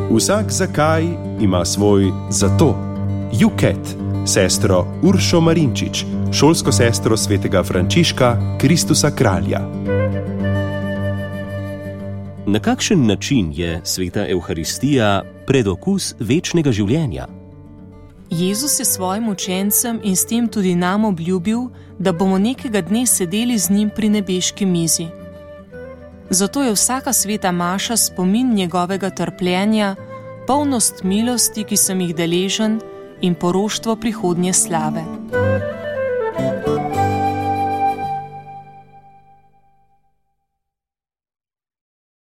Vsak zakaj ima svoj zato. Juket, sestro Uršo Marinčič, šolsko sestro svetega Frančiška Kristusa Kralja. Na kakšen način je sveta Evharistija predokus večnega življenja? Jezus je svojim učencem in s tem tudi nam obljubil, da bomo nekega dne sedeli z njim pri nebeški mizi. Zato je vsaka sveta maša spomin njegovega trpljenja, polnost milosti, ki sem jih deležen, in poroštvo prihodnje slave.